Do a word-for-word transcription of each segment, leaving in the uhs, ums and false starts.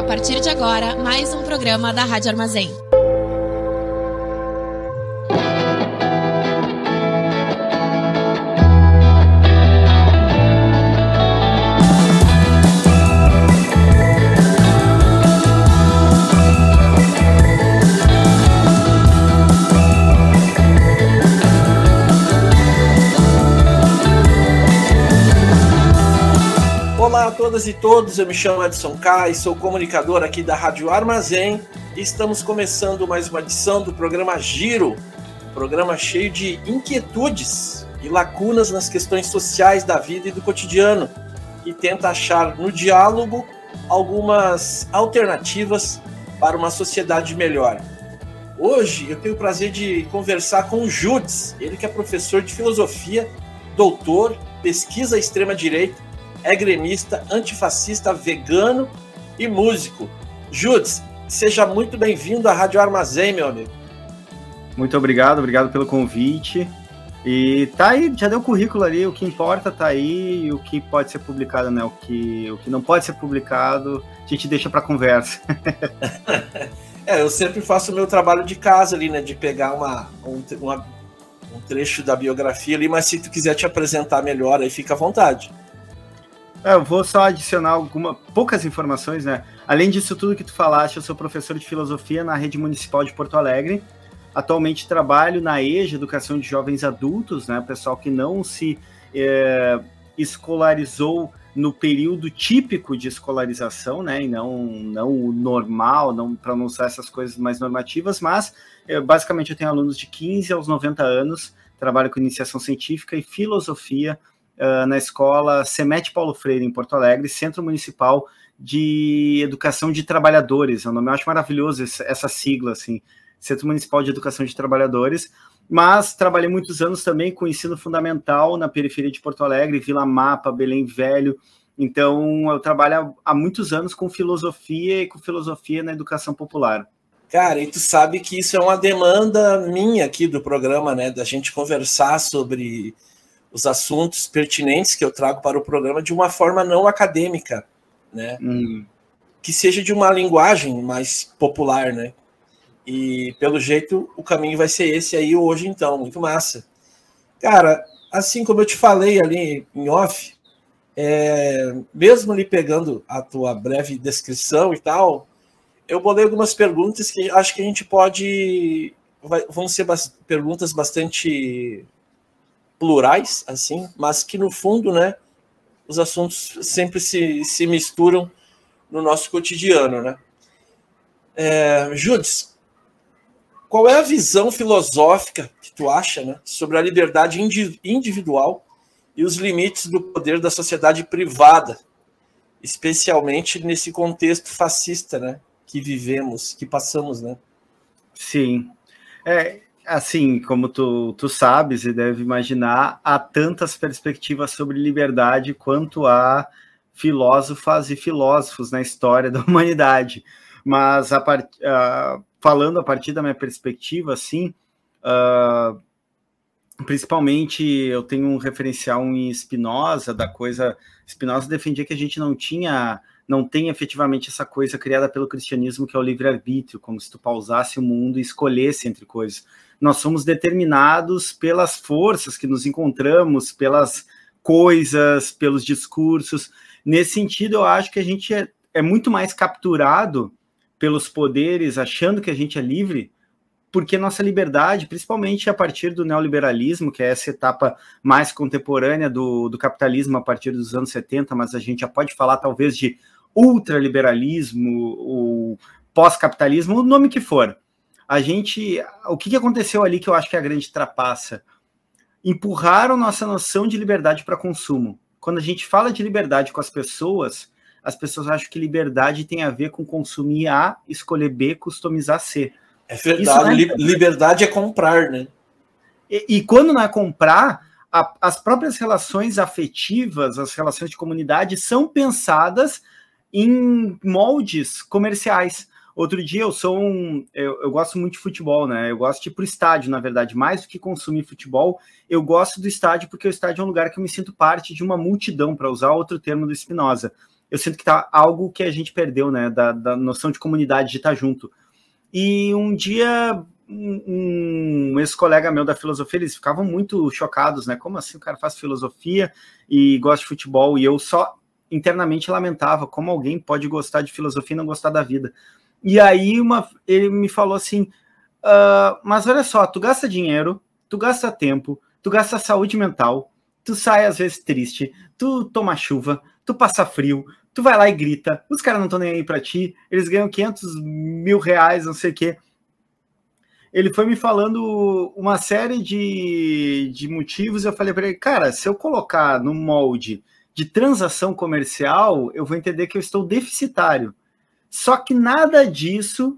partir de agora, mais um programa da Rádio Armazém. Olá a todas e todos, eu me chamo Edson Kai, sou comunicador aqui da Rádio Armazém e estamos começando mais uma edição do programa Giro, um programa cheio de inquietudes e lacunas nas questões sociais da vida e do cotidiano, que tenta achar no diálogo algumas alternativas para uma sociedade melhor. Hoje eu tenho o prazer de conversar com o Judes, ele que é professor de filosofia, doutor, pesquisa à extrema-direita, é gremista, antifascista, vegano e músico. Judes, seja muito bem-vindo à Rádio Armazém, meu amigo. Muito obrigado, obrigado pelo convite. E tá aí, já deu o currículo ali, o que importa tá aí, e o que pode ser publicado, né? O que, o que não pode ser publicado, a gente deixa para conversa. É, eu sempre faço o meu trabalho de casa ali, né? De pegar uma, um, uma, um trecho da biografia ali, mas se tu quiser te apresentar melhor, aí fica à vontade. É, eu vou só adicionar alguma, poucas informações, né? Além disso tudo que tu falaste, eu sou professor de filosofia na Rede Municipal de Porto Alegre. Atualmente trabalho na E J A, Educação de Jovens Adultos, né? Pessoal que não se é, escolarizou no período típico de escolarização, né? E não, não o normal, não para não usar essas coisas mais normativas, mas é, basicamente eu tenho alunos de quinze aos noventa anos, trabalho com iniciação científica e filosofia, Uh, na escola Semete Paulo Freire, em Porto Alegre, Centro Municipal de Educação de Trabalhadores. É um nome, eu acho maravilhoso essa, essa sigla, assim, Centro Municipal de Educação de Trabalhadores, mas trabalhei muitos anos também com ensino fundamental na periferia de Porto Alegre, Vila Mapa, Belém Velho. Então, eu trabalho há muitos anos com filosofia e com filosofia na educação popular. Cara, e tu sabe que isso é uma demanda minha aqui do programa, né, da gente conversar sobre os assuntos pertinentes que eu trago para o programa de uma forma não acadêmica, né? Hum. Que seja de uma linguagem mais popular, né? E, pelo jeito, o caminho vai ser esse aí hoje, então. Muito massa. Cara, assim como eu te falei ali em off, é, mesmo ali pegando a tua breve descrição e tal, eu bolei algumas perguntas que acho que a gente pode... Vai, vão ser bas- perguntas bastante... plurais, assim, mas que no fundo, né, os assuntos sempre se, se misturam no nosso cotidiano, né? É, Judes, qual é a visão filosófica que tu acha, né, sobre a liberdade indi- individual e os limites do poder da sociedade privada, especialmente nesse contexto fascista, né, que vivemos, que passamos, né? Sim, é... Assim, como tu, tu sabes e deve imaginar, há tantas perspectivas sobre liberdade quanto há filósofas e filósofos na história da humanidade. Mas, a part, uh, falando a partir da minha perspectiva, assim, uh, principalmente eu tenho um referencial em Spinoza, da coisa... Spinoza defendia que a gente não tinha... não tem efetivamente essa coisa criada pelo cristianismo que é o livre-arbítrio, como se tu pausasse o mundo e escolhesse entre coisas. Nós somos determinados pelas forças que nos encontramos, pelas coisas, pelos discursos. Nesse sentido, eu acho que a gente é, é muito mais capturado pelos poderes, achando que a gente é livre, porque nossa liberdade, principalmente a partir do neoliberalismo, que é essa etapa mais contemporânea do, do capitalismo a partir dos anos setenta, mas a gente já pode falar talvez de ultraliberalismo, ou pós-capitalismo, o nome que for. A gente, o que aconteceu ali que eu acho que é a grande trapaça? Empurraram nossa noção de liberdade para consumo. Quando a gente fala de liberdade com as pessoas, as pessoas acham que liberdade tem a ver com consumir A, escolher B, customizar C. É verdade, é... liberdade é comprar, né? E, e quando não é comprar, a, as próprias relações afetivas, as relações de comunidade são pensadas em moldes comerciais. Outro dia eu sou um... Eu, eu gosto muito de futebol, né? Eu gosto de ir pro estádio, na verdade. Mais do que consumir futebol, eu gosto do estádio porque o estádio é um lugar que eu me sinto parte de uma multidão, para usar outro termo do Spinoza. eu sinto que tá algo que a gente perdeu, né, da, da noção de comunidade, de estar junto. E um dia, um, um ex-colega meu da filosofia, eles ficavam muito chocados, né, como assim o cara faz filosofia e gosta de futebol, e eu só internamente lamentava como alguém pode gostar de filosofia e não gostar da vida. E aí uma, ele me falou assim, uh, mas olha só, tu gasta dinheiro, tu gasta tempo, tu gasta saúde mental, tu sai às vezes triste, tu toma chuva, tu passa frio, tu vai lá e grita, os caras não estão nem aí pra ti, eles ganham quinhentos mil reais, não sei o quê. Ele foi me falando uma série de, de motivos, eu falei para ele, cara, se eu colocar no molde de transação comercial, eu vou entender que eu estou deficitário. Só que nada disso,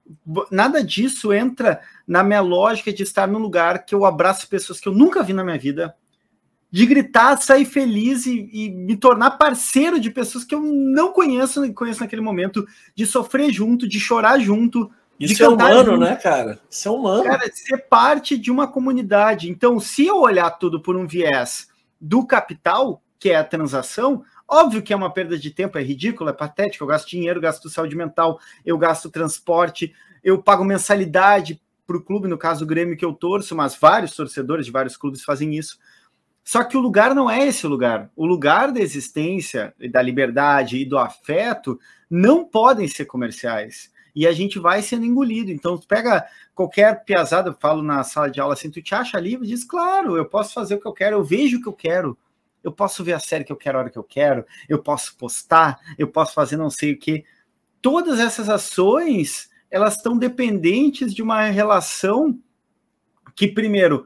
nada disso entra na minha lógica de estar num lugar que eu abraço pessoas que eu nunca vi na minha vida, de gritar, sair feliz e, e me tornar parceiro de pessoas que eu não conheço, não conheço naquele momento, de sofrer junto, de chorar junto. Isso de é humano, junto. né, cara? Isso é humano. Cara, ser parte de uma comunidade. Então, se eu olhar tudo por um viés do capital, que é a transação, óbvio que é uma perda de tempo, é ridículo, é patético, eu gasto dinheiro, gasto saúde mental, eu gasto transporte, eu pago mensalidade para o clube, no caso o Grêmio que eu torço, mas vários torcedores de vários clubes fazem isso. Só que o lugar não é esse lugar. O lugar da existência, da liberdade e do afeto não podem ser comerciais. E a gente vai sendo engolido. Então, tu pega qualquer piazada, eu falo na sala de aula assim, tu te acha livre? Diz, claro, eu posso fazer o que eu quero, eu vejo o que eu quero. Eu posso ver a série que eu quero a hora que eu quero, eu posso postar, eu posso fazer não sei o quê. Todas essas ações, elas estão dependentes de uma relação que, primeiro,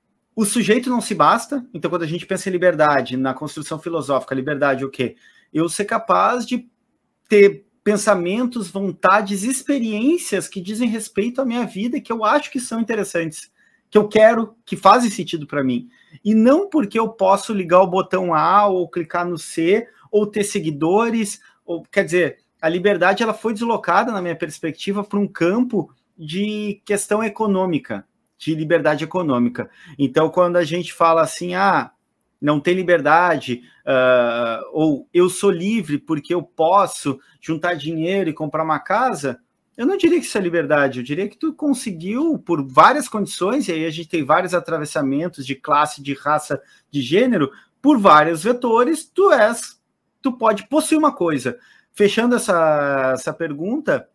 o sujeito não se basta. Então, quando a gente pensa em liberdade, na construção filosófica, liberdade é o quê? Eu ser capaz de ter pensamentos, vontades, experiências que dizem respeito à minha vida, que eu acho que são interessantes, que eu quero, que fazem sentido para mim. E não porque eu posso ligar o botão A ou clicar no C, ou ter seguidores, ou, quer dizer, a liberdade ela foi deslocada, na minha perspectiva, para um campo de questão econômica, de liberdade econômica. Então, quando a gente fala assim, ah, não tem liberdade, uh, ou eu sou livre porque eu posso juntar dinheiro e comprar uma casa, eu não diria que isso é liberdade, eu diria que tu conseguiu, por várias condições, e aí a gente tem vários atravessamentos de classe, de raça, de gênero, por vários vetores, tu és, tu pode possuir uma coisa. Fechando essa, essa pergunta,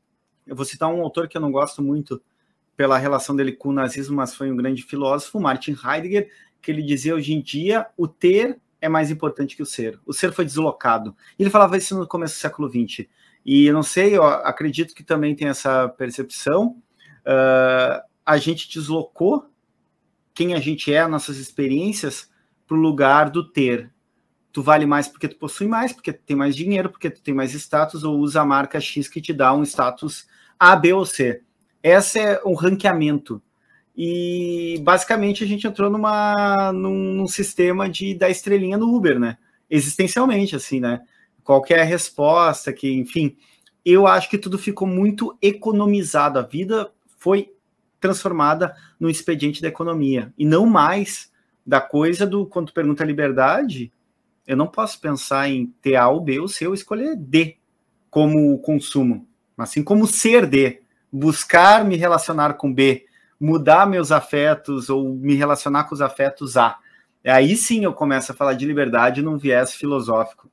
eu vou citar um autor que eu não gosto muito pela relação dele com o nazismo, mas foi um grande filósofo, Martin Heidegger, que ele dizia, hoje em dia, o ter é mais importante que o ser. O ser foi deslocado. E ele falava isso no começo do século vinte. E eu não sei, eu acredito que também tem essa percepção. Uh, a gente deslocou quem a gente é, nossas experiências, para o lugar do ter. Tu vale mais porque tu possui mais, porque tu tem mais dinheiro, porque tu tem mais status, ou usa a marca X que te dá um status A, B ou C. Esse é um ranqueamento. E basicamente a gente entrou numa, num, num sistema de dar estrelinha no Uber, né? Existencialmente, assim, né? Qualquer resposta que, enfim, eu acho que tudo ficou muito economizado. A vida foi transformada no expediente da economia. E não mais da coisa do, quando tu pergunta a liberdade, eu não posso pensar em ter A ou B ou C, eu escolher D como consumo. Assim como ser D, buscar me relacionar com B, mudar meus afetos ou me relacionar com os afetos A. Aí sim eu começo a falar de liberdade num viés filosófico.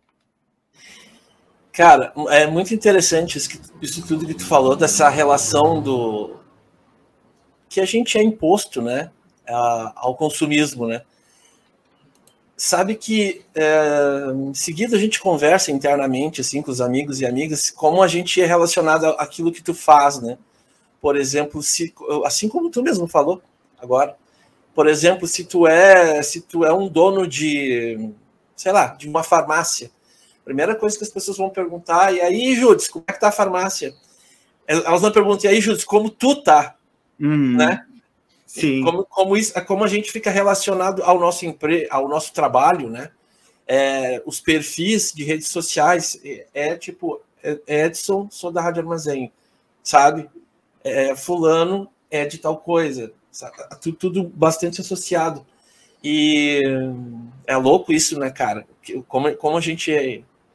Cara, é muito interessante isso, que, isso tudo que tu falou, dessa relação do que a gente é imposto, né, a, ao consumismo, né? Sabe que é, em seguida a gente conversa internamente assim com os amigos e amigas como a gente é relacionado àquilo que tu faz, né? Por exemplo, se, assim como tu mesmo falou agora, por exemplo, se tu é, se tu é um dono de, sei lá, de uma farmácia, a primeira coisa que as pessoas vão perguntar, e aí, Judes, como é que tá a farmácia? Elas não perguntam, e aí, Judes, como tu tá? Uhum. Né? Sim. Como, como, isso, como a gente fica relacionado ao nosso, empre, ao nosso trabalho, né? É, os perfis de redes sociais, é, é tipo, é, Edson, sou da Rádio Armazém, sabe? É, fulano é de tal coisa, tudo, tudo bastante associado. E é louco isso, né, cara? Como, como a gente é,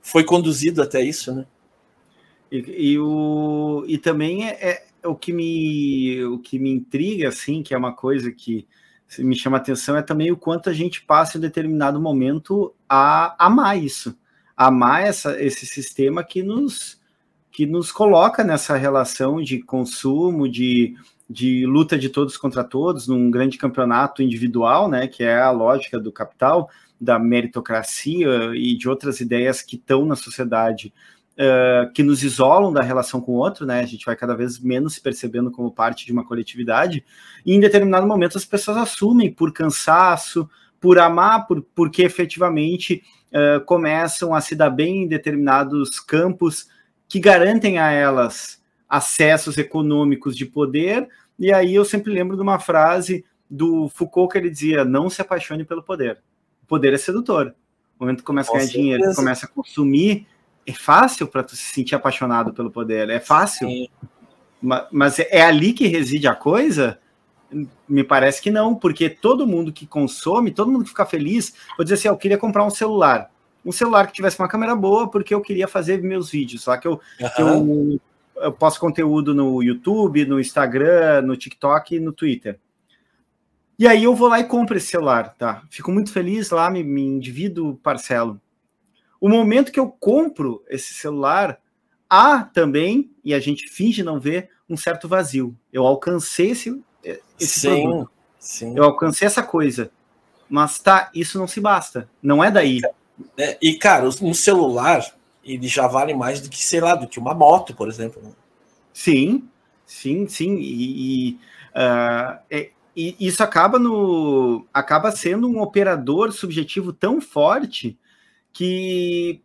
foi conduzido até isso, né? E, e, o, e também é, é o, que me, o que me intriga, assim, que é uma coisa que me chama a atenção, é também o quanto a gente passa em determinado momento a amar isso, a amar essa, esse sistema que nos, que nos coloca nessa relação de consumo, de, de luta de todos contra todos, num grande campeonato individual, né, que é a lógica do capital, da meritocracia e de outras ideias que estão na sociedade, Uh, que nos isolam da relação com o outro, né? A gente vai cada vez menos se percebendo como parte de uma coletividade, e em determinado momento as pessoas assumem por cansaço, por amar, por, porque efetivamente uh, começam a se dar bem em determinados campos que garantem a elas acessos econômicos de poder. E aí eu sempre lembro de uma frase do Foucault que ele dizia: não se apaixone pelo poder. O poder é sedutor. No momento que começa a ganhar dinheiro, começa a consumir, é fácil para tu se sentir apaixonado pelo poder, é fácil. Sim. Mas é ali que reside a coisa? Me parece que não, porque todo mundo que consome, todo mundo que fica feliz, vou dizer assim, eu queria comprar um celular, um celular que tivesse uma câmera boa, porque eu queria fazer meus vídeos, só que eu, uhum. que eu, eu posto conteúdo no YouTube, no Instagram, no TikTok e no Twitter. E aí eu vou lá e compro esse celular, tá? Fico muito feliz lá, me, me endivido, parcelo. O momento que eu compro esse celular, há também, e a gente finge não ver, um certo vazio. Eu alcancei esse, esse sim, produto. Sim. Eu alcancei essa coisa. Mas tá, isso não se basta. Não é daí. É, e, cara, um celular, ele já vale mais do que, sei lá, do que uma moto, por exemplo. Sim, sim, sim. E, e, uh, é, e isso acaba, no, acaba sendo um operador subjetivo tão forte que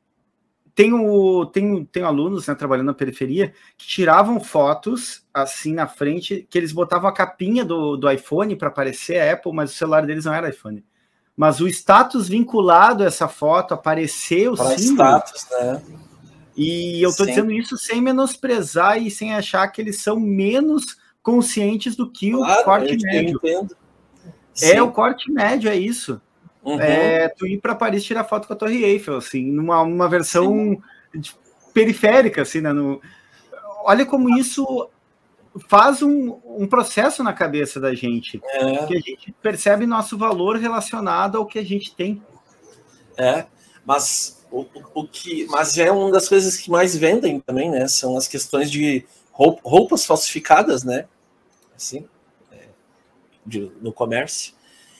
tenho, tenho, tenho alunos, né, trabalhando na periferia, que tiravam fotos assim na frente, que eles botavam a capinha do, do iPhone para aparecer a Apple, mas o celular deles não era iPhone. Mas o status vinculado a essa foto apareceu para sim. Status, né? E eu estou dizendo isso sem menosprezar e sem achar que eles são menos conscientes do que claro, o corte eu médio. Entendo. É sim. O corte médio, é isso. Uhum. É, tu ir para Paris tirar foto com a Torre Eiffel, assim, numa uma versão periférica, assim, né? No... Olha como isso faz um, um processo na cabeça da gente, é. que a gente percebe nosso valor relacionado ao que a gente tem. É, mas o, o que, mas é uma das coisas que mais vendem também, né? São as questões de roupa, roupas falsificadas, né? Assim, é, de, no comércio.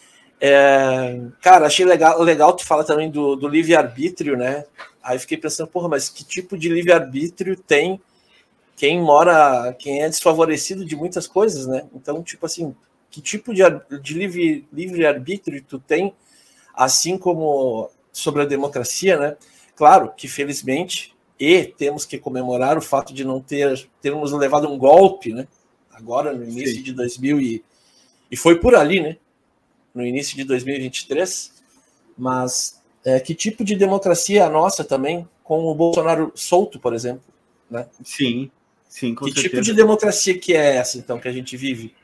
É, cara, achei legal, legal tu fala também do, do livre-arbítrio, né? Aí fiquei pensando, porra, mas que tipo de livre-arbítrio tem quem mora, quem é desfavorecido de muitas coisas, né? Então, tipo assim, que tipo de, de livre, livre-arbítrio tu tem, assim como sobre a democracia, né? Claro que, felizmente, e temos que comemorar o fato de não ter termos levado um golpe, né? Agora, no início Sim. de dois mil e... E foi por ali, né? No início de dois mil e vinte e três, mas é, que tipo de democracia é a nossa também, com o Bolsonaro solto, por exemplo, né? Sim, sim, com que certeza. tipo de democracia que é essa, então, que a gente vive?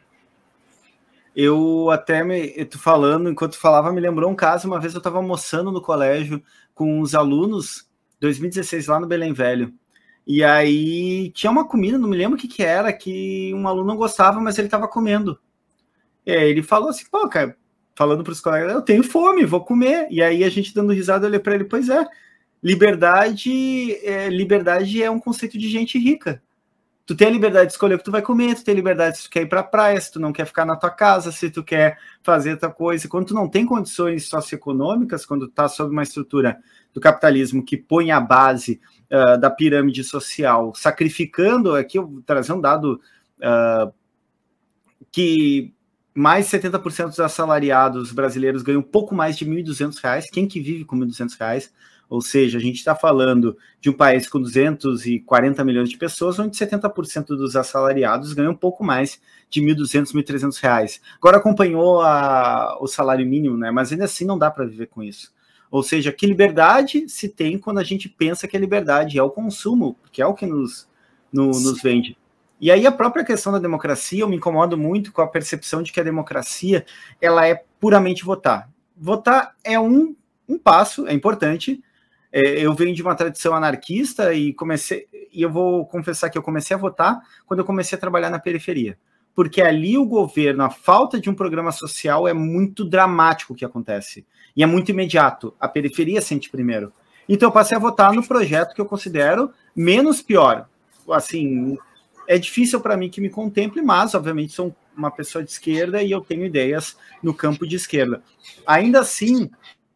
Eu até, me, tu falando, enquanto falava, me lembrou um caso, uma vez eu estava almoçando no colégio com os alunos, dois mil e dezesseis, lá no Belém Velho, e aí tinha uma comida, não me lembro o que que era, que um aluno não gostava, mas ele estava comendo. E aí ele falou assim, pô, cara, falando para os colegas, eu tenho fome, vou comer. E aí a gente dando risada, eu olhei para ele, pois é, liberdade é, liberdade é um conceito de gente rica. Tu tem a liberdade de escolher o que tu vai comer, tu tem liberdade se tu quer ir para a praia, se tu não quer ficar na tua casa, se tu quer fazer outra coisa. Quando tu não tem condições socioeconômicas, quando tu tá sob uma estrutura do capitalismo que põe a base uh, da pirâmide social, sacrificando, aqui eu vou trazer um dado uh, que mais de setenta por cento dos assalariados brasileiros ganham um pouco mais de mil e duzentos reais. Quem que vive com mil e duzentos reais? Ou seja, a gente está falando de um país com duzentos e quarenta milhões de pessoas, onde setenta por cento dos assalariados ganham um pouco mais de mil e duzentos, mil e trezentos reais. Agora acompanhou a, o salário mínimo, né? Mas ainda assim não dá para viver com isso. Ou seja, que liberdade se tem quando a gente pensa que a liberdade é o consumo, que é o que nos, no, nos vende. E aí a própria questão da democracia, eu me incomodo muito com a percepção de que a democracia ela é puramente votar. Votar é um, um passo, é importante, É, eu venho de uma tradição anarquista e comecei, e eu vou confessar que eu comecei a votar quando eu comecei a trabalhar na periferia. Porque ali o governo, a falta de um programa social é muito dramático o que acontece. E é muito imediato. A periferia sente primeiro. Então eu passei a votar no projeto que eu considero menos pior. Assim, é difícil para mim que me contemple, mas, obviamente, sou uma pessoa de esquerda e eu tenho ideias no campo de esquerda. Ainda assim,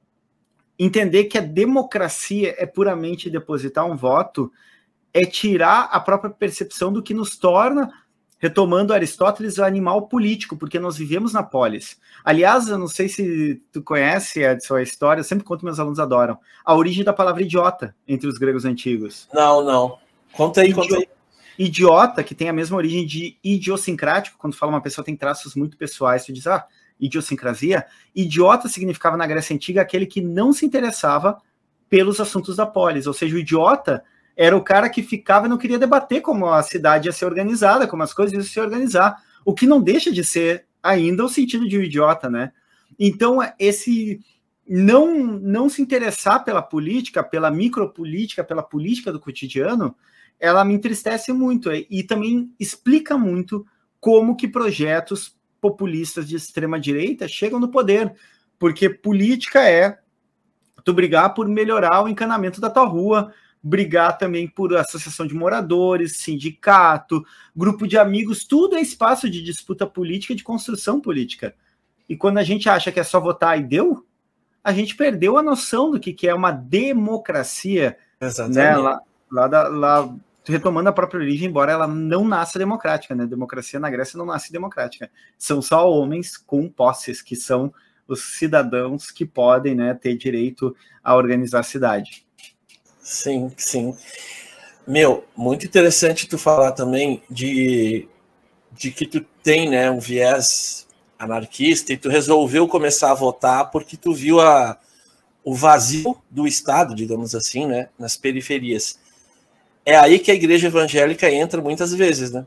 entender que a democracia é puramente depositar um voto é tirar a própria percepção do que nos torna, retomando Aristóteles, o animal político, porque nós vivemos na polis. Aliás, eu não sei se tu conhece, Edson, a história, eu sempre conto, meus alunos adoram, a origem da palavra idiota entre os gregos antigos. Não, não. Conta aí, Idi- conta aí. Idiota, que tem a mesma origem de idiosincrático, quando fala uma pessoa tem traços muito pessoais, tu diz, ah, idiosincrasia. Idiota significava na Grécia Antiga aquele que não se interessava pelos assuntos da polis, ou seja, o idiota era o cara que ficava e não queria debater como a cidade ia ser organizada, como as coisas iam se organizar, o que não deixa de ser ainda o sentido de um idiota, né? Então, esse não, não se interessar pela política, pela micropolítica, pela política do cotidiano, ela me entristece muito e também explica muito como que projetos populistas de extrema-direita chegam no poder, porque política é tu brigar por melhorar o encanamento da tua rua, brigar também por associação de moradores, sindicato, grupo de amigos, tudo é espaço de disputa política, de construção política. E quando a gente acha que é só votar e deu, a gente perdeu a noção do que, que é uma democracia. Exatamente. Né? Lá, lá, da, lá, retomando a própria origem, embora ela não nasça democrática, né? Democracia na Grécia não nasce democrática. São só homens com posses, que são os cidadãos que podem, né, ter direito a organizar a cidade. Sim, sim. Meu, muito interessante tu falar também de, de que tu tem, né, um viés anarquista e tu resolveu começar a votar porque tu viu a, o vazio do Estado, digamos assim, né, nas periferias. É aí que a igreja evangélica entra muitas vezes, né?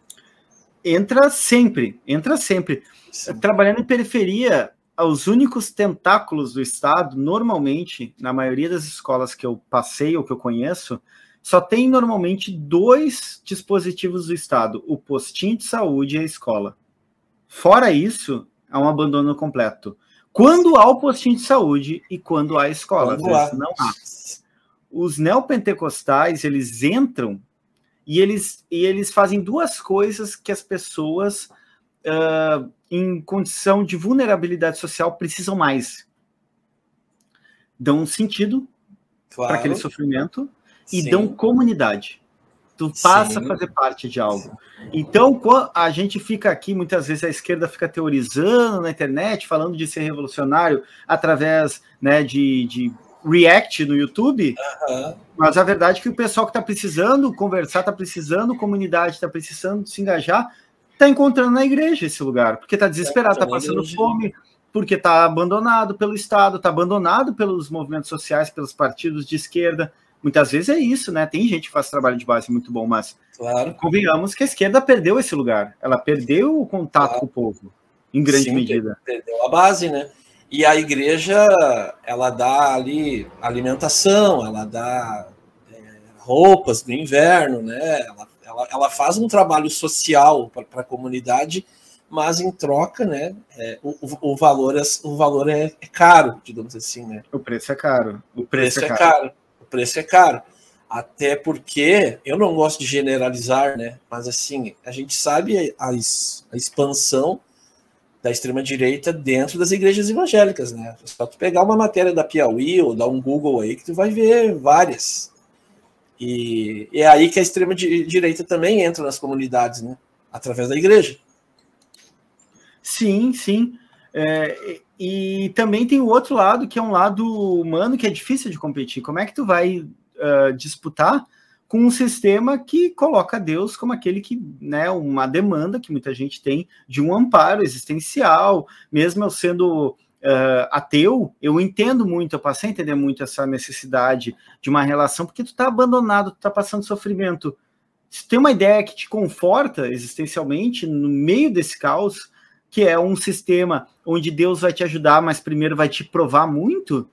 Entra sempre, entra sempre. Sim. Trabalhando em periferia, os únicos tentáculos do Estado, normalmente, na maioria das escolas que eu passei ou que eu conheço, só tem normalmente dois dispositivos do Estado, o postinho de saúde e a escola. Fora isso, há um abandono completo. Quando há o postinho de saúde e quando há a escola, às vezes não há. Os neopentecostais, eles entram e eles, e eles fazem duas coisas que as pessoas... Uh, em condição de vulnerabilidade social, precisam mais. Dão um sentido claro. Para aquele sofrimento e Sim. dão comunidade. Tu passa Sim. a fazer parte de algo. Então, a gente fica aqui, muitas vezes a esquerda fica teorizando na internet, falando de ser revolucionário através, né, de, de react no YouTube, uh-huh. mas a verdade é que o pessoal que está precisando conversar, está precisando comunidade, está precisando se engajar, está encontrando na igreja esse lugar, porque está desesperado, está passando fome, porque está abandonado pelo Estado, está abandonado pelos movimentos sociais, pelos partidos de esquerda. Muitas vezes é isso, né? Tem gente que faz trabalho de base muito bom, mas claro. Convenhamos que a esquerda perdeu esse lugar. Ela perdeu o contato claro. Com o povo, em grande Sim, medida. Perdeu a base, né? E a igreja, ela dá ali alimentação, ela dá é, roupas no inverno, né? Ela Ela, ela faz um trabalho social para a comunidade, mas em troca, né, é, o, o valor, é, o valor é, é caro, digamos assim, né? O preço é caro. O, o preço, preço é, caro. caro. O preço é caro. Até porque, eu não gosto de generalizar, né, mas assim, a gente sabe a, a expansão da extrema-direita dentro das igrejas evangélicas, né? É só tu pegar uma matéria da Piauí ou dar um Google aí que tu vai ver várias. E é aí que a extrema-direita também entra nas comunidades, né? Através da igreja. Sim, sim. É, e também tem o outro lado, que é um lado humano, que é difícil de competir. Como é que tu vai uh, disputar com um sistema que coloca Deus como aquele que, né, uma demanda que muita gente tem de um amparo existencial, mesmo eu sendo... Uh, ateu, eu entendo muito, eu passei a entender muito essa necessidade de uma relação, porque tu tá abandonado, tu tá passando sofrimento. Se tem uma ideia que te conforta existencialmente no meio desse caos, que é um sistema onde Deus vai te ajudar, mas primeiro vai te provar muito,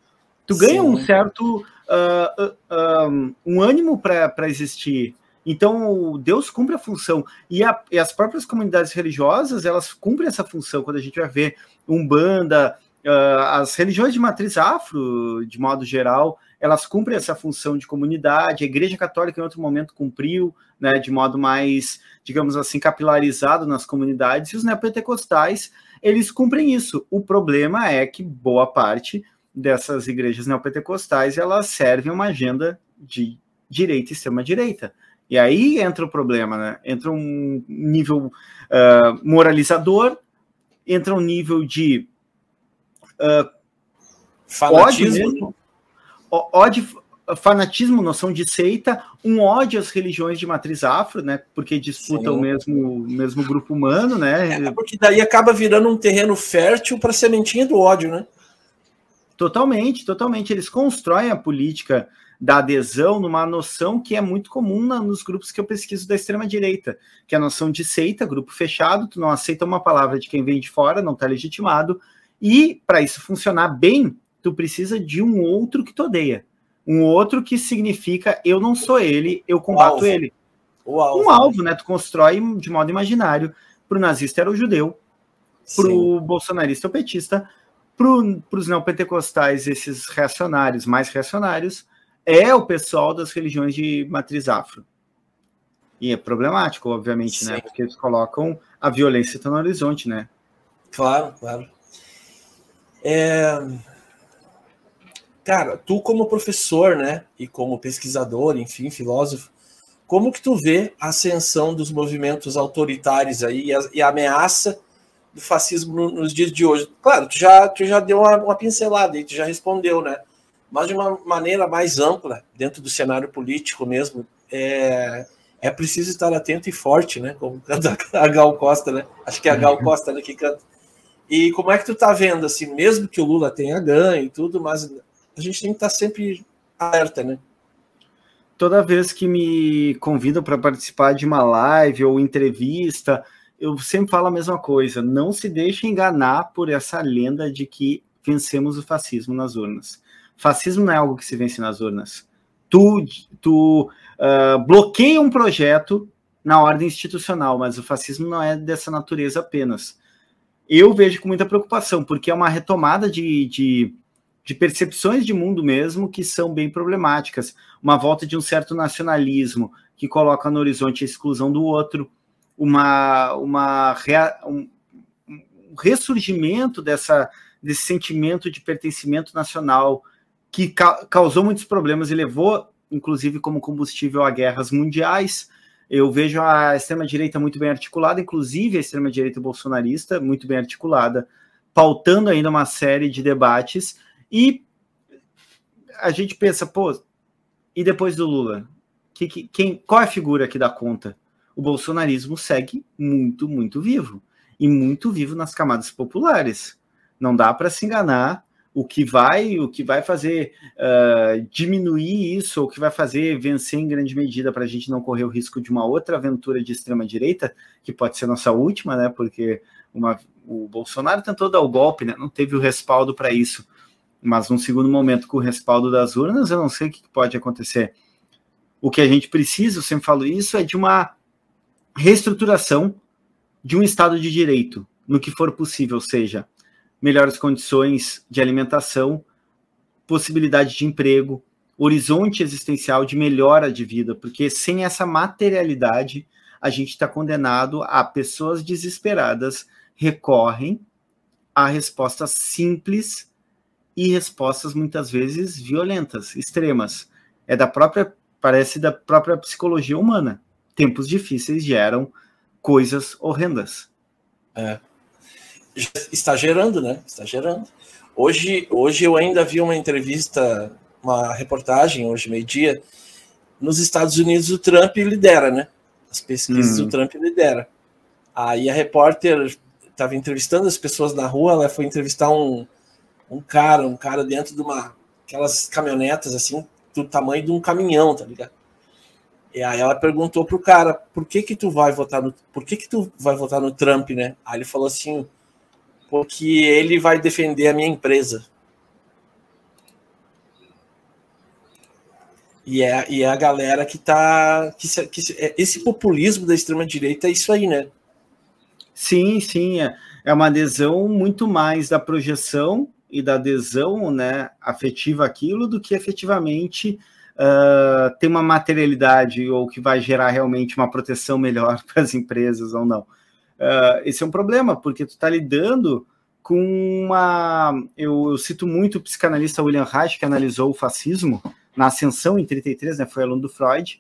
Tu ganha Sim. um certo uh, uh, um, um ânimo para existir. Então, Deus cumpre a função. E, a, e as próprias comunidades religiosas, elas cumprem essa função. Quando a gente vai ver Umbanda, uh, as religiões de matriz afro, de modo geral, elas cumprem essa função de comunidade. A Igreja Católica, em outro momento, cumpriu, né, de modo mais, digamos assim, capilarizado nas comunidades. E os neopentecostais, eles cumprem isso. O problema é que boa parte dessas igrejas neopentecostais, elas servem uma agenda de direita e extrema-direita. E aí entra o problema, né? Entra um nível uh, moralizador, entra um nível de uh, ódio mesmo, ódio, fanatismo, noção de seita, um ódio às religiões de matriz afro, né? Porque disputam o mesmo, mesmo grupo humano, né? É, porque daí acaba virando um terreno fértil para a sementinha do ódio, né? Totalmente, totalmente. Eles constroem a política da adesão numa noção que é muito comum na, nos grupos que eu pesquiso da extrema-direita, que é a noção de seita, grupo fechado, tu não aceita uma palavra de quem vem de fora, não está legitimado, e para isso funcionar bem, tu precisa de um outro que te odeia. Um outro que significa eu não sou ele, eu combato alvo. ele. O alvo, um alvo, né? Tu constrói de modo imaginário. Para o nazista era o judeu, para o bolsonarista é o petista, para os neopentecostais, esses reacionários, mais reacionários, é o pessoal das religiões de matriz afro. E é problemático, obviamente, Sim. né? Porque eles colocam a violência no horizonte, né? Claro, claro. É... Cara, tu como professor, né? E como pesquisador, enfim, filósofo, como que tu vê a ascensão dos movimentos autoritários aí e a, e a ameaça do fascismo no, nos dias de hoje? Claro, tu já, tu já deu uma, uma pincelada e tu já respondeu, né? Mas de uma maneira mais ampla, dentro do cenário político mesmo, é, é preciso estar atento e forte, né? Como canta a Gal Costa, né? Acho que é a Gal Costa, né, que canta. E como é que tu tá vendo, assim, mesmo que o Lula tenha ganho e tudo, mas a gente tem que estar sempre alerta, né? Toda vez que me convidam para participar de uma live ou entrevista, eu sempre falo a mesma coisa. Não se deixe enganar por essa lenda de que vencemos o fascismo nas urnas. Fascismo não é algo que se vence nas urnas. Tu, tu uh, bloqueia um projeto na ordem institucional, mas o fascismo não é dessa natureza apenas. Eu vejo com muita preocupação, porque é uma retomada de... de de percepções de mundo mesmo que são bem problemáticas. Uma volta de um certo nacionalismo que coloca no horizonte a exclusão do outro, uma, uma um, um ressurgimento dessa, desse sentimento de pertencimento nacional que ca causou muitos problemas e levou, inclusive, como combustível a guerras mundiais. Eu vejo a extrema-direita muito bem articulada, inclusive a extrema-direita bolsonarista, muito bem articulada, pautando ainda uma série de debates. E a gente pensa, pô, e depois do Lula? Que, que, quem, qual é a figura que dá conta? O bolsonarismo segue muito, muito vivo. E muito vivo nas camadas populares. Não dá para se enganar. O que vai, o que vai fazer uh, diminuir isso, ou o que vai fazer vencer em grande medida para a gente não correr o risco de uma outra aventura de extrema-direita, que pode ser nossa última, né? Porque uma, o Bolsonaro tentou dar o golpe, né? Não teve o respaldo para isso. Mas num segundo momento, com o respaldo das urnas, eu não sei o que pode acontecer. O que a gente precisa, eu sempre falo isso, é de uma reestruturação de um Estado de Direito, no que for possível, ou seja, melhores condições de alimentação, possibilidade de emprego, horizonte existencial de melhora de vida, porque sem essa materialidade, a gente está condenado a pessoas desesperadas recorrem a respostas simples e respostas muitas vezes violentas, extremas. É da própria, parece da própria psicologia humana. Tempos difíceis geram coisas horrendas. É. Está gerando, né? Está gerando. Hoje, hoje eu ainda vi uma entrevista, uma reportagem, hoje meio-dia, nos Estados Unidos o Trump lidera, né? As pesquisas hum. do Trump lidera. Aí a repórter estava entrevistando as pessoas na rua, ela foi entrevistar um um cara, um cara dentro de uma, aquelas caminhonetas, assim, do tamanho de um caminhão, tá ligado? E aí ela perguntou pro cara, por que que tu vai votar no, por que que tu vai votar no Trump, né? Aí ele falou assim, porque ele vai defender a minha empresa. E é, e é a galera que tá... Que, que, esse populismo da extrema-direita é isso aí, né? Sim, sim. É, é uma adesão muito mais da projeção e da adesão, né, afetiva àquilo do que efetivamente uh, tem uma materialidade ou que vai gerar realmente uma proteção melhor para as empresas ou não. Uh, esse é um problema, porque tu está lidando com uma... Eu, eu cito muito o psicanalista William Reich, que analisou o fascismo na Ascensão, em trinta e três, né, foi aluno do Freud,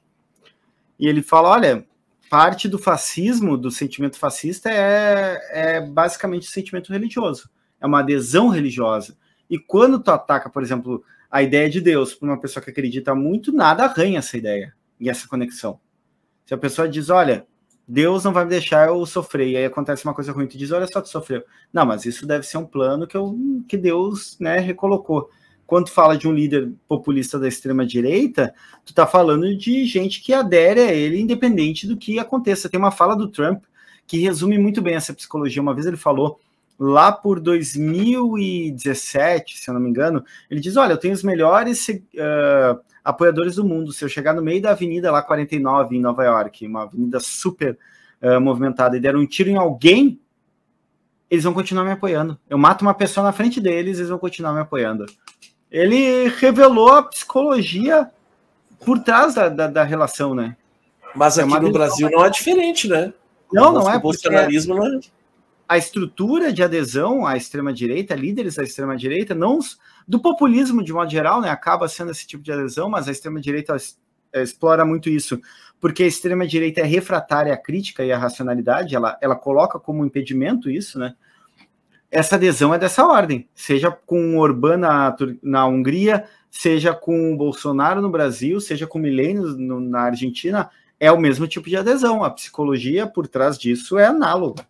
e ele fala, olha, parte do fascismo, do sentimento fascista, é, é basicamente o sentimento religioso, é uma adesão religiosa. E quando tu ataca, por exemplo, a ideia de Deus para uma pessoa que acredita muito, nada arranha essa ideia e essa conexão. Se a pessoa diz, olha, Deus não vai me deixar eu sofrer, e aí acontece uma coisa ruim, tu diz, olha só, tu sofreu. Não, mas isso deve ser um plano que, eu, que Deus, né, recolocou. Quando tu fala de um líder populista da extrema-direita, tu tá falando de gente que adere a ele, independente do que aconteça. Tem uma fala do Trump que resume muito bem essa psicologia. Uma vez ele falou, lá por dois mil e dezessete, se eu não me engano, ele diz, olha, eu tenho os melhores uh, apoiadores do mundo. Se eu chegar no meio da avenida lá quarenta e nove, em Nova York, uma avenida super uh, movimentada, e der um tiro em alguém, eles vão continuar me apoiando. Eu mato uma pessoa na frente deles, eles vão continuar me apoiando. Ele revelou a psicologia por trás da, da, da relação, né? Mas aqui é no Brasil não é diferente, né? Não, não é. O bolsonarismo não é. A estrutura de adesão à extrema-direita, líderes da extrema-direita, não do populismo de modo geral, né? Acaba sendo esse tipo de adesão, mas a extrema-direita explora muito isso, porque a extrema-direita é refratária à crítica e à racionalidade, ela, ela coloca como impedimento isso, né? Essa adesão é dessa ordem, seja com o Orbán na, na Hungria, seja com o Bolsonaro no Brasil, seja com o Milei no, na Argentina, é o mesmo tipo de adesão. A psicologia por trás disso é análoga.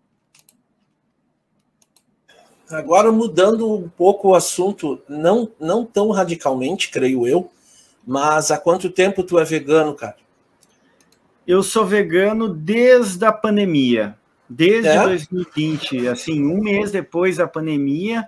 Agora, mudando um pouco o assunto, não, não tão radicalmente, creio eu, mas há quanto tempo tu é vegano, cara? Eu sou vegano desde a pandemia. Desde é? dois mil e vinte, assim, um mês depois da pandemia,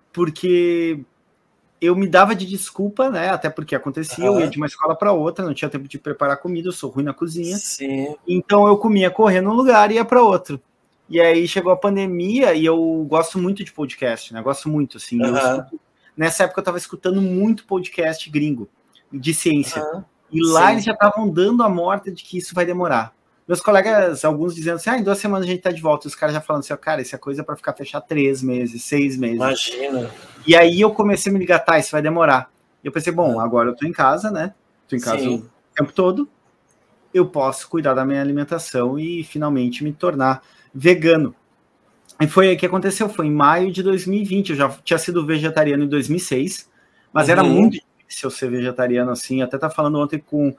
porque eu me dava de desculpa, né? Até porque acontecia, uhum. eu ia de uma escola para outra, não tinha tempo de preparar comida, eu sou ruim na cozinha. Sim. Então eu comia correndo um lugar e ia para outro. E aí chegou a pandemia e eu gosto muito de podcast, né? Gosto muito, assim. Uhum. Eu escuto, nessa época eu estava escutando muito podcast gringo, de ciência. Uhum. E lá Sim. eles já estavam dando a morte de que isso vai demorar. Meus colegas, alguns dizendo assim, ah, em duas semanas a gente tá de volta. E os caras já falando assim, cara, essa coisa é pra ficar fechar três meses, seis meses. Imagina. E aí eu comecei a me ligar, tá, isso vai demorar. E eu pensei, bom, agora eu tô em casa, né? Tô em casa Sim. o tempo todo. Eu posso cuidar da minha alimentação e finalmente me tornar vegano. E foi aí que aconteceu, foi em maio de dois mil e vinte. Eu já tinha sido vegetariano em dois mil e seis, mas uhum. era muito difícil ser vegetariano assim. Até tá falando ontem com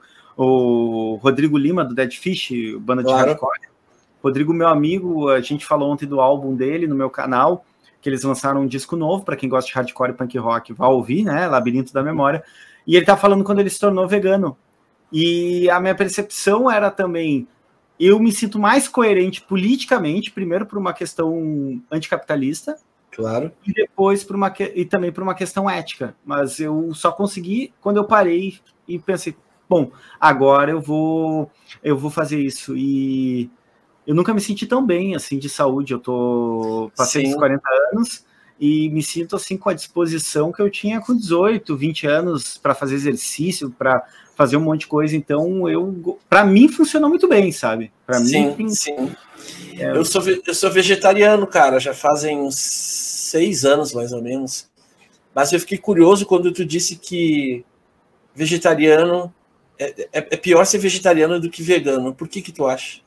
o Rodrigo Lima, do Dead Fish, banda de claro. hardcore. Rodrigo, meu amigo, a gente falou ontem do álbum dele no meu canal, que eles lançaram um disco novo, para quem gosta de hardcore e punk rock, vai ouvir, né, Labirinto da Memória, e ele tá falando quando ele se tornou vegano. E a minha percepção era também, eu me sinto mais coerente politicamente, primeiro por uma questão anticapitalista, claro, e depois por uma, e também por uma questão ética, mas eu só consegui quando eu parei e pensei, bom, agora eu vou, eu vou fazer isso. E eu nunca me senti tão bem, assim, de saúde. Eu tô, passei dos quarenta anos e me sinto, assim, com a disposição que eu tinha com dezoito, vinte anos para fazer exercício, para fazer um monte de coisa. Então, eu, para mim, funcionou muito bem, sabe? Para sim, mim, sim. É, eu, sou, eu sou vegetariano, cara, já fazem uns seis anos, mais ou menos. Mas eu fiquei curioso quando tu disse que vegetariano... É, é pior ser vegetariano do que vegano. Por que que tu acha?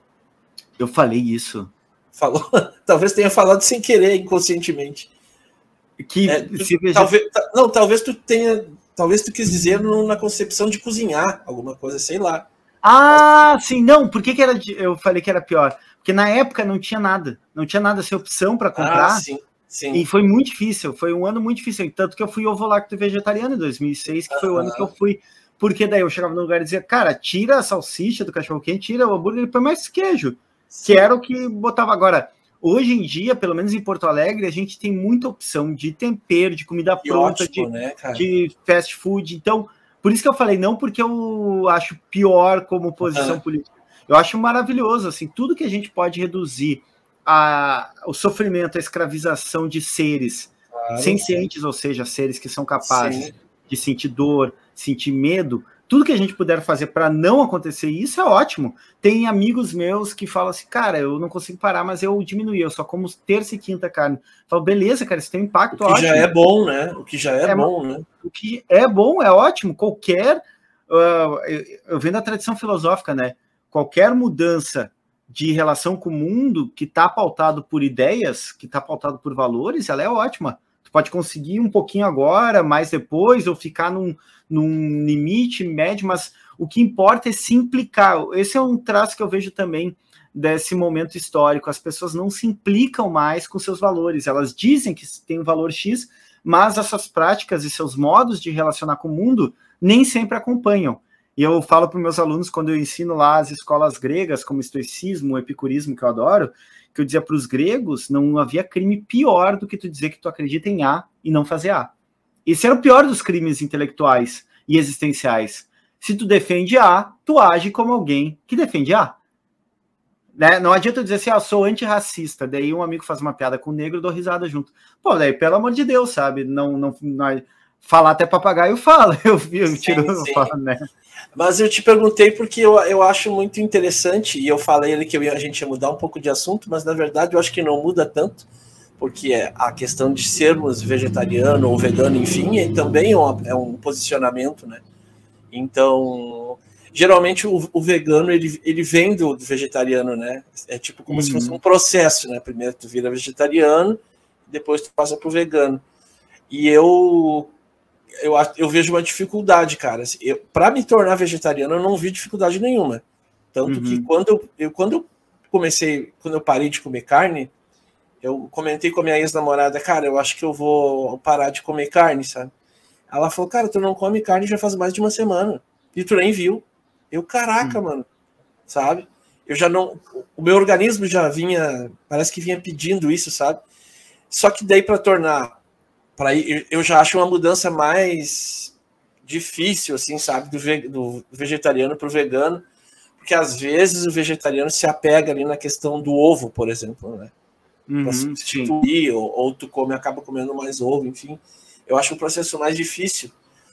Eu falei isso. Falou? Talvez tenha falado sem querer, inconscientemente. Que é, tu, se veget... talvez, não, talvez tu tenha, talvez tu quis dizer no, na concepção de cozinhar alguma coisa, sei lá. Ah, Mas... sim, não. Por que que era? Eu falei que era pior? Porque na época não tinha nada, não tinha nada sem opção para comprar. Ah, sim, sim. E foi muito difícil. Foi um ano muito difícil. Tanto que eu fui ovo-lacto vegetariano em dois mil e seis, que ah, foi o ano que eu fui. Porque daí eu chegava no lugar e dizia, cara, tira a salsicha do cachorro-quente, tira o hambúrguer e põe mais queijo. Sim. Que era o que botava. Agora, hoje em dia, pelo menos em Porto Alegre, a gente tem muita opção de tempero, de comida que pronta, ótimo, de, né, de fast food. Então, Por isso que eu falei, não porque eu acho pior como posição ah. política. Eu acho maravilhoso, assim, tudo que a gente pode reduzir a, o sofrimento, a escravização de seres claro, sencientes, ou seja, seres que são capazes sim. de sentir dor, sentir medo, tudo que a gente puder fazer para não acontecer isso é ótimo. Tem amigos meus que falam assim, cara, eu não consigo parar, mas eu diminuí, eu só como terça e quinta carne. Eu falo, beleza, cara, isso tem um impacto ótimo. O que ótimo. Já é bom, né? O que já é, é bom, né? O que é bom, é ótimo. Qualquer... Uh, eu, eu venho da tradição filosófica, né? Qualquer mudança de relação com o mundo que está pautado por ideias, que está pautado por valores, ela é ótima. Tu pode conseguir um pouquinho agora, mais depois, ou ficar num, num limite médio, mas o que importa é se implicar. Esse é um traço que eu vejo também desse momento histórico. As pessoas não se implicam mais com seus valores. Elas dizem que tem um valor X, mas as suas práticas e seus modos de relacionar com o mundo nem sempre acompanham. E eu falo para os meus alunos, quando eu ensino lá as escolas gregas, como o estoicismo, o epicurismo, que eu adoro, que eu dizia para os gregos, não havia crime pior do que tu dizer que tu acredita em A e não fazer A. Esse era o pior dos crimes intelectuais e existenciais. Se tu defende A, tu age como alguém que defende A. Né? Não adianta eu dizer assim, ah, eu sou antirracista, daí um amigo faz uma piada com o negro, eu dou risada junto. Pô, daí, pelo amor de Deus, sabe? Não, não, não falar até papagaio fala, eu, eu tiro, sim, sim. Falo, né? Mas eu te perguntei porque eu, eu acho muito interessante, e eu falei ali que eu ia, a gente ia mudar um pouco de assunto, mas na verdade eu acho que não muda tanto, porque a questão de sermos vegetariano ou vegano, enfim, é também é um, é um posicionamento, né? Então, geralmente o, o vegano, ele, ele vem do, do vegetariano, né? É tipo como uhum. se fosse um processo, né? Primeiro tu vira vegetariano, depois tu passa pro vegano. E eu... Eu, eu vejo uma dificuldade, cara. Para me tornar vegetariano, eu não vi dificuldade nenhuma. Tanto uhum. que quando eu, eu, quando eu comecei, quando eu parei de comer carne, eu comentei com a minha ex-namorada, cara, eu acho que eu vou parar de comer carne, sabe? Ela falou, cara, tu não come carne já faz mais de uma semana. E tu nem viu. Eu, caraca, uhum. mano. Sabe? Eu já não... O meu organismo já vinha... Parece que vinha pedindo isso, sabe? Só que daí para tornar... Pra ir, eu já acho uma mudança mais difícil, assim, sabe, do, ve, do vegetariano para o vegano, porque às vezes o vegetariano se apega ali na questão do ovo, por exemplo, né? Uhum, para substituir, ou, ou tu come, acaba comendo mais ovo, enfim. Eu acho um processo mais difícil,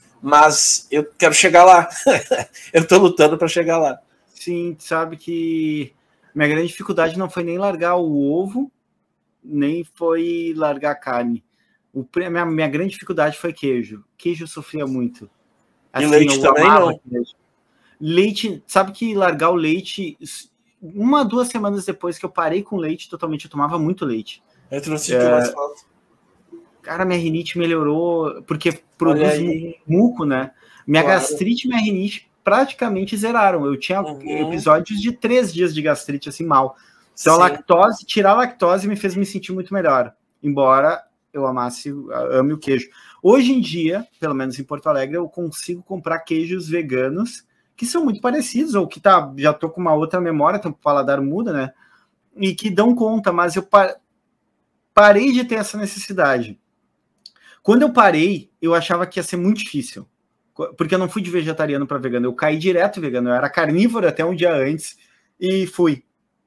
mas eu quero chegar lá. Eu estou lutando para chegar lá. Sim, sabe que minha grande dificuldade não foi nem largar o ovo, nem foi largar a carne. O, minha, minha grande dificuldade foi queijo. Queijo eu sofria muito. Assim, e leite também não? Queijo. Leite, sabe que largar o leite... Uma, duas semanas depois que eu parei com leite, totalmente, eu tomava muito leite. Eu trouxe é, mais falta. Cara, minha rinite melhorou, porque produz muco, né? Minha claro. gastrite e minha rinite praticamente zeraram. Eu tinha uhum. episódios de três dias de gastrite, assim, mal. Então, Sim. a lactose, tirar a lactose me fez me sentir muito melhor. Embora... eu amasse, ame o queijo. Hoje em dia, pelo menos em Porto Alegre, eu consigo comprar queijos veganos que são muito parecidos, ou que tá, já tô com uma outra memória, então o paladar muda, né? E que dão conta, mas eu pa- parei de ter essa necessidade. Quando eu parei, eu achava que ia ser muito difícil, porque eu não fui de vegetariano para vegano, eu caí direto vegano, eu era carnívoro até um dia antes, e fui.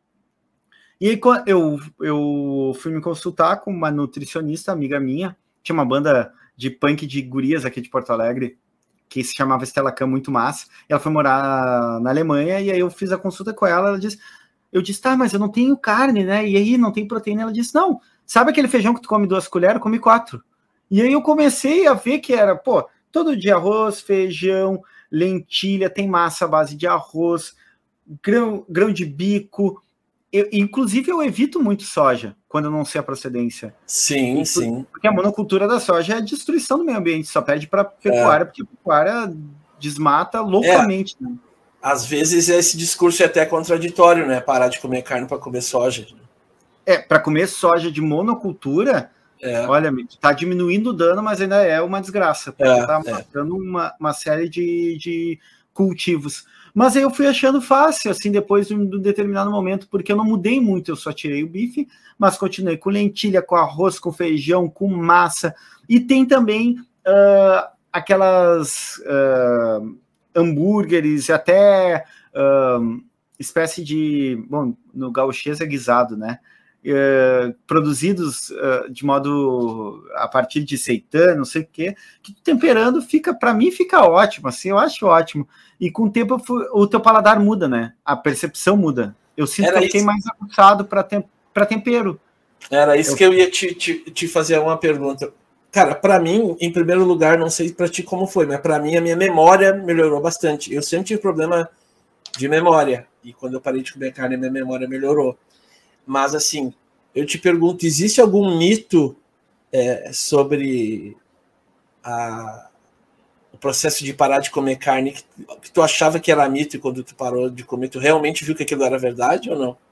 E aí eu, eu fui me consultar com uma nutricionista, amiga minha, tinha uma banda de punk de gurias aqui de Porto Alegre, que se chamava Estela Kahn, muito massa. Ela foi morar na Alemanha, e aí eu fiz a consulta com ela, ela disse, eu disse, tá, mas eu não tenho carne, né? E aí não tem proteína. Ela disse, não, sabe aquele feijão que tu come duas colheres? Eu comi quatro. E aí eu comecei a ver que era, pô, todo dia arroz, feijão, lentilha, tem massa à base de arroz, grão, grão de bico... Eu, inclusive, eu evito muito soja quando eu não sei a procedência. Sim, Isso, sim. Porque a monocultura da soja é a destruição do meio ambiente, só perde para pecuária, é. porque a pecuária desmata loucamente. É. Né? Às vezes esse discurso é até contraditório, né? Parar de comer carne para comer soja. É, para comer soja de monocultura, é. olha, está diminuindo o dano, mas ainda é uma desgraça, porque está é, matando é. uma, uma série de, de cultivos. Mas aí eu fui achando fácil, assim, depois de um determinado momento, porque eu não mudei muito, eu só tirei o bife, mas continuei com lentilha, com arroz, com feijão, com massa. E tem também uh, aquelas uh, hambúrgueres, até uh, espécie de, bom, no gauchês é guisado, né? Uh, produzidos uh, de modo a partir de seitã, não sei o quê, que temperando fica, para mim fica ótimo, assim, eu acho ótimo. E com o tempo eu fui, o teu paladar muda, né? A percepção muda. Eu sinto Era que eu fiquei isso. mais aguçado para tem, para tempero. Era isso eu... que eu ia te, te, te fazer uma pergunta. Cara, para mim, em primeiro lugar, não sei para ti como foi, mas para mim a minha memória melhorou bastante. Eu sempre tive problema de memória, e quando eu parei de comer carne, minha memória melhorou. Mas, assim, eu te pergunto, existe algum mito é, sobre a, o processo de parar de comer carne que, que tu achava que era mito e quando tu parou de comer, tu realmente viu que aquilo era verdade ou não?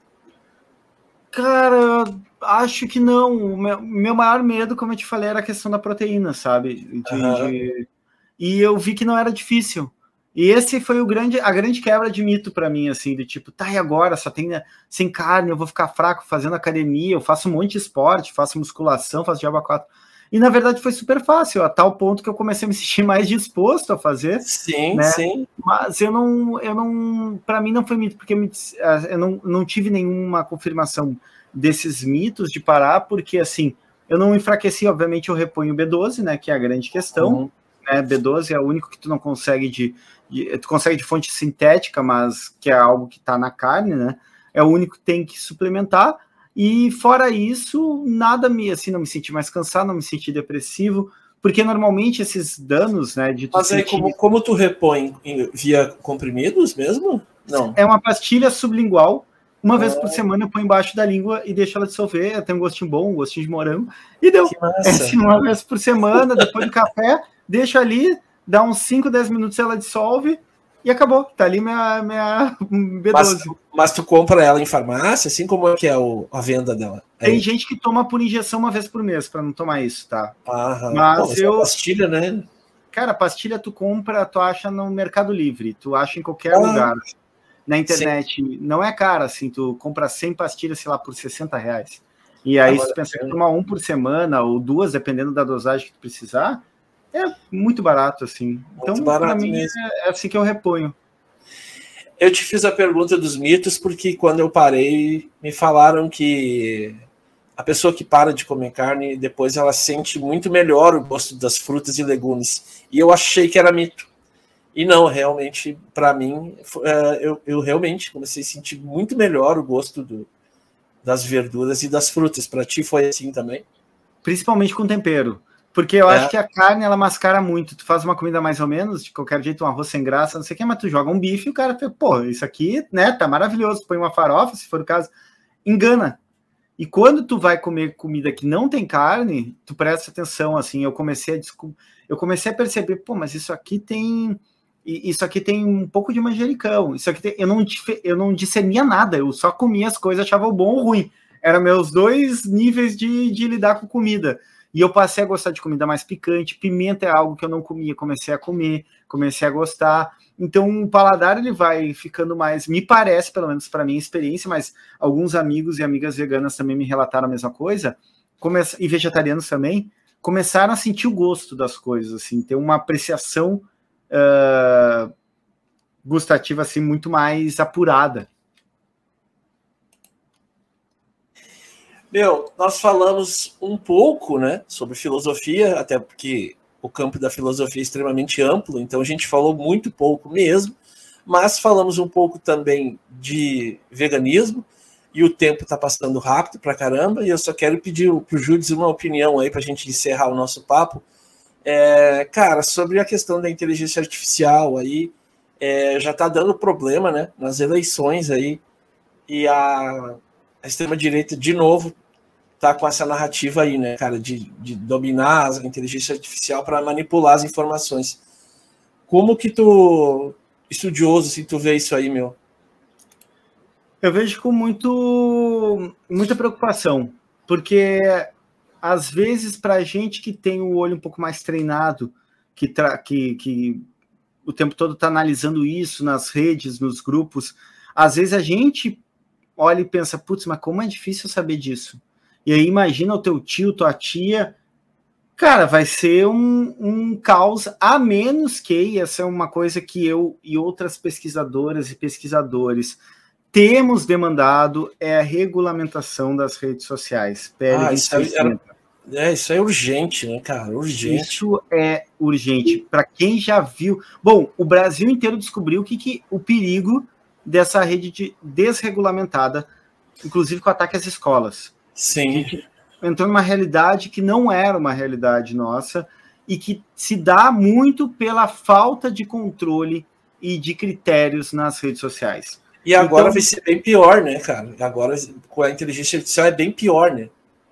Cara, acho que não. O meu, meu maior medo, como eu te falei, era a questão da proteína, sabe? De, uhum. de... E eu vi que não era difícil. E esse foi o grande, a grande quebra de mito para mim, assim, do tipo, tá, e agora? Só tem sem carne, eu vou ficar fraco fazendo academia, eu faço um monte de esporte, faço musculação, faço diabo quatro. E na verdade foi super fácil, a tal ponto que eu comecei a me sentir mais disposto a fazer. Sim, né? sim. Mas eu não, eu não, para mim não foi mito, porque eu não, não tive nenhuma confirmação desses mitos de parar, porque assim, eu não enfraqueci, obviamente eu reponho o B doze, né, que é a grande questão. Uhum. Né, B doze é o único que tu não consegue de, de, tu consegue de fonte sintética, mas que é algo que está na carne, né, é o único que tem que suplementar, e fora isso, nada me, assim, não me senti mais cansado, não me senti depressivo, porque normalmente esses danos, né, de tu Mas aí sentir... como, como tu repõe? Via comprimidos mesmo? Não. É uma pastilha sublingual, uma ah. vez por semana eu ponho embaixo da língua e deixo ela dissolver, tem um gostinho bom, um gostinho de morango, e deu. É assim, uma vez por semana, depois do café, deixo ali, dá uns cinco, dez minutos, ela dissolve e acabou. Tá ali minha, minha B doze. Mas, mas tu compra ela em farmácia, assim como é que é o, a venda dela? É. Tem gente que toma por injeção uma vez por mês, para não tomar isso, tá? Aham. Mas Pô, mas eu... é pastilha, né? Cara, pastilha tu compra, tu acha no Mercado Livre, tu acha em qualquer ah. lugar. Na internet, Sim. não é cara, assim, tu compra cem pastilhas, sei lá, por sessenta reais. E aí, Agora, se tu pensar que tomar um por semana, ou duas, dependendo da dosagem que tu precisar, é muito barato, assim. Muito então, para mim, é, é assim que eu reponho. Eu te fiz a pergunta dos mitos, porque quando eu parei, me falaram que a pessoa que para de comer carne, depois ela sente muito melhor o gosto das frutas e legumes. E eu achei que era mito. E não, realmente, para mim, eu, eu realmente comecei a sentir muito melhor o gosto do, das verduras e das frutas. Para ti foi assim também? Principalmente com tempero. Porque eu é. acho que a carne, ela mascara muito. Tu faz uma comida mais ou menos, de qualquer jeito, um arroz sem graça, não sei o que, mas tu joga um bife e o cara fala, pô, isso aqui, né, tá maravilhoso. Põe uma farofa, se for o caso, engana. E quando tu vai comer comida que não tem carne, tu presta atenção, assim, eu comecei a, eu comecei a perceber, pô, mas isso aqui tem... Isso aqui tem um pouco de manjericão. Isso aqui tem, eu, não, eu não discernia nada. Eu só comia as coisas, achava bom ou ruim. Eram meus dois níveis de, de lidar com comida. E eu passei a gostar de comida mais picante. Pimenta é algo que eu não comia. Comecei a comer, comecei a gostar. Então o paladar ele vai ficando mais... Me parece, pelo menos para minha experiência, mas alguns amigos e amigas veganas também me relataram a mesma coisa. Come, e vegetarianos também. Começaram a sentir o gosto das coisas. Assim, ter uma apreciação... Uh, gustativa assim muito mais apurada. Meu, nós falamos um pouco, né, sobre filosofia, até porque o campo da filosofia é extremamente amplo, então a gente falou muito pouco mesmo, mas falamos um pouco também de veganismo, e o tempo está passando rápido pra caramba, e eu só quero pedir pro Júlio uma opinião aí pra gente encerrar o nosso papo. É, cara, sobre a questão da inteligência artificial aí, é, já está dando problema, né, nas eleições aí, e a, a extrema-direita, de novo, tá com essa narrativa aí, né, cara, de, de dominar a inteligência artificial para manipular as informações. Como que tu, estudioso, assim, tu vê isso aí, meu? Eu vejo com muito, muita preocupação, porque... Às vezes, para a gente que tem o olho um pouco mais treinado, que, que, que o tempo todo está analisando isso nas redes, nos grupos, às vezes a gente olha e pensa, putz, mas como é difícil saber disso. E aí imagina o teu tio, tua tia, Cara, vai ser um, um caos, a menos que, e essa é uma coisa que eu e outras pesquisadoras e pesquisadores temos demandado, é a regulamentação das redes sociais. Ah, isso é, é, isso é urgente, né, cara? Urgente. Isso é urgente. Para quem já viu... Bom, o Brasil inteiro descobriu que, que o perigo dessa rede de desregulamentada, inclusive com ataque às escolas. Sim. A gente entrou numa realidade que não era uma realidade nossa e que se dá muito pela falta de controle e de critérios nas redes sociais. E agora então, vai ser bem pior, né, cara? Agora com a inteligência artificial é bem pior, né?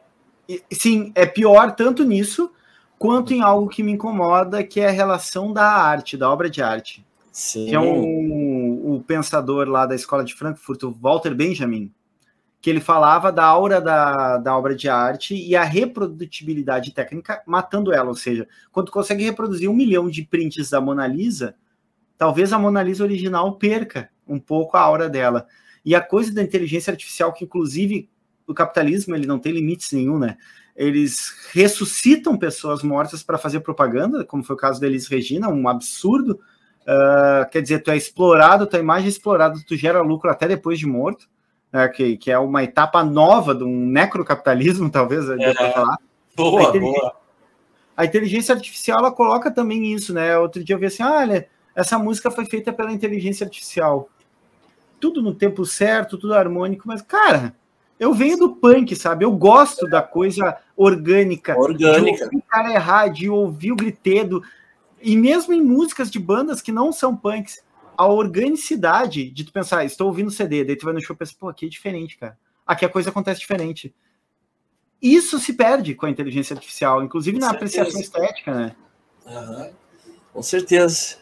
Sim, é pior tanto nisso quanto em algo que me incomoda, que é a relação da arte, da obra de arte. Sim. Que é um, o pensador lá da Escola de Frankfurt, o Walter Benjamin, que ele falava da aura da, da obra de arte e a reprodutibilidade técnica matando ela. Ou seja, quando tu consegue reproduzir um milhão de prints da Mona Lisa, talvez a Mona Lisa original perca um pouco a aura dela. E a coisa da inteligência artificial, que inclusive o capitalismo ele não tem limites nenhum, né? Eles ressuscitam pessoas mortas para fazer propaganda, como foi o caso da Elis Regina, um absurdo. Uh, quer dizer, tu é explorado, tua imagem é explorada, tu gera lucro até depois de morto, né? que, que é uma etapa nova de um necrocapitalismo, talvez, é, dê para falar. Boa, a boa. A inteligência artificial, ela coloca também isso, né? Outro dia eu vi assim, ah, olha, essa música foi feita pela inteligência artificial. Tudo no tempo certo, tudo harmônico, mas, cara, eu venho do punk, sabe? Eu gosto da coisa orgânica. Orgânica. De ouvir o cara errar, de ouvir o gritedo. E mesmo em músicas de bandas que não são punks, a organicidade de tu pensar, estou ouvindo C D, daí tu vai no show e pensa, pô, aqui é diferente, cara. Aqui a coisa acontece diferente. Isso se perde com a inteligência artificial, inclusive na apreciação estética, né? Uhum. Com certeza.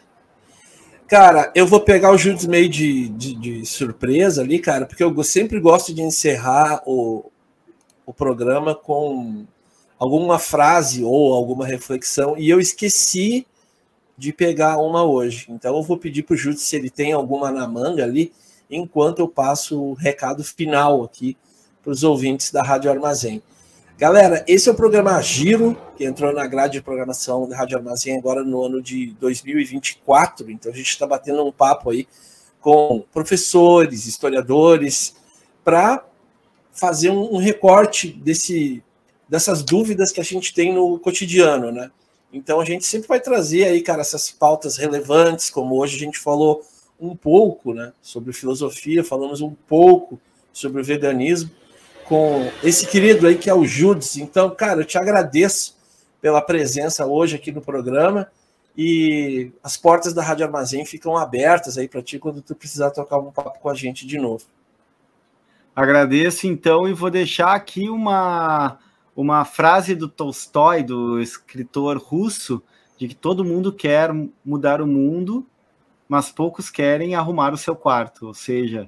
Cara, eu vou pegar o Judas meio de, de, de surpresa ali, cara, porque eu sempre gosto de encerrar o, o programa com alguma frase ou alguma reflexão, e eu esqueci de pegar uma hoje. Então eu vou pedir para o Judas se ele tem alguma na manga ali, enquanto eu passo o recado final aqui para os ouvintes da Rádio Armazém. Galera, esse é o programa Giro, que entrou na grade de programação da Rádio Armazém agora no ano de dois mil e vinte e quatro. Então a gente está batendo um papo aí com professores, historiadores, para fazer um recorte desse, dessas dúvidas que a gente tem no cotidiano, né? Então a gente sempre vai trazer aí, cara, essas pautas relevantes, como hoje a gente falou um pouco, né, sobre filosofia, falamos um pouco sobre o veganismo, com esse querido aí que é o Judas. Então, cara, eu te agradeço pela presença hoje aqui no programa e as portas da Rádio Armazém ficam abertas aí para ti quando tu precisar trocar um papo com a gente de novo. Agradeço, então, e vou deixar aqui uma, uma frase do Tolstói, do escritor russo, de que todo mundo quer mudar o mundo, mas poucos querem arrumar o seu quarto, ou seja...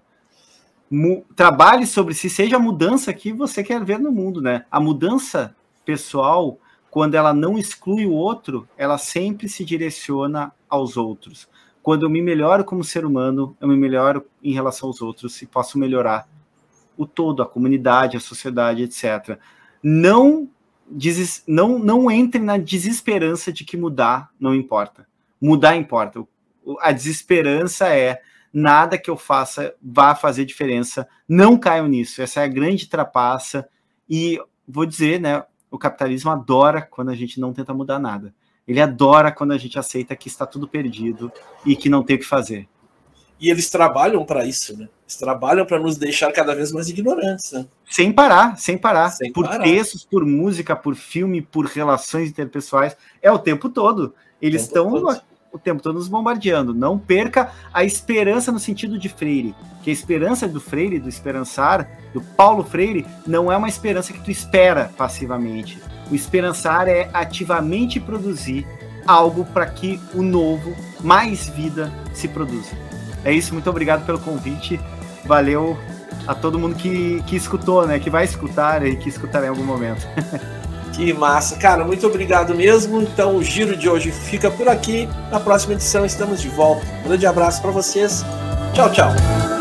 trabalhe sobre si, seja a mudança que você quer ver no mundo, né? A mudança pessoal, quando ela não exclui o outro, ela sempre se direciona aos outros. Quando eu me melhoro como ser humano, eu me melhoro em relação aos outros e posso melhorar o todo, a comunidade, a sociedade, etcétera. Não, des... não, não entre na desesperança de que mudar não importa. Mudar importa. A desesperança é nada que eu faça vá fazer diferença, não caiam nisso, essa é a grande trapaça, e vou dizer, né, o capitalismo adora quando a gente não tenta mudar nada, ele adora quando a gente aceita que está tudo perdido e que não tem o que fazer. E eles trabalham para isso, né? Eles trabalham para nos deixar cada vez mais ignorantes, né? Sem parar, sem parar, sem por parar. Textos, por música, por filme, por relações interpessoais, é o tempo todo, eles estão... o tempo todo nos bombardeando. Não perca a esperança no sentido de Freire, que a esperança do Freire, do esperançar, do Paulo Freire, não é uma esperança que tu espera passivamente. O esperançar é ativamente produzir algo para que o novo, mais vida, se produza. É isso, muito obrigado pelo convite. Valeu a todo mundo que, que escutou, né? Que vai escutar e que escutará em algum momento. Que massa. Cara, muito obrigado mesmo. Então o Giro de hoje fica por aqui. Na próxima edição estamos de volta. Um grande abraço para vocês. Tchau, tchau.